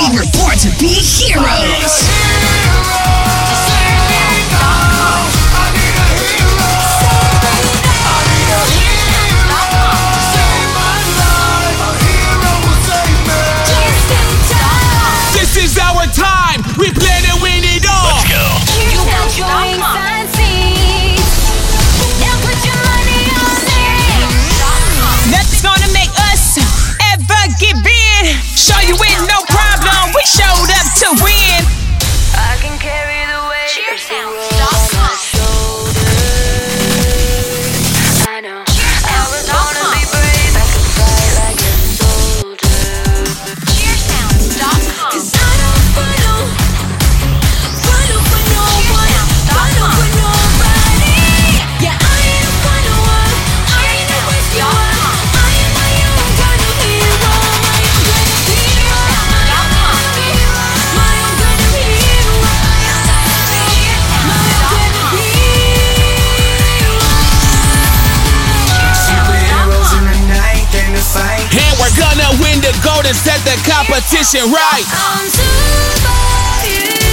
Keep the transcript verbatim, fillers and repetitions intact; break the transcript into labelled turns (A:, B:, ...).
A: We were born to be heroes.
B: This is our time. We plan to win it all.
C: Let's go.
D: You got your inside seats. Now put your money on it.
E: Nothing's gonna make us ever give in. Show you win, no problem. We showed up to win.
D: I can carry the weight.
F: Cheersounds dot com.
D: I know. I was born to be brave. I can fight like a soldier.
F: Cheersounds dot com.
D: Cause I don't follow, follow for no one, follow for nobody. Yeah, I ain't a follower, I ain't a rescuer. I am my own kind of hero, my own kind of hero, my own kind of hero, my own kind of hero, my own kind of hero.
G: Superheroes in the night, came to fight.
B: And we're gonna win the gold and set the competition right.
D: I'm superhero.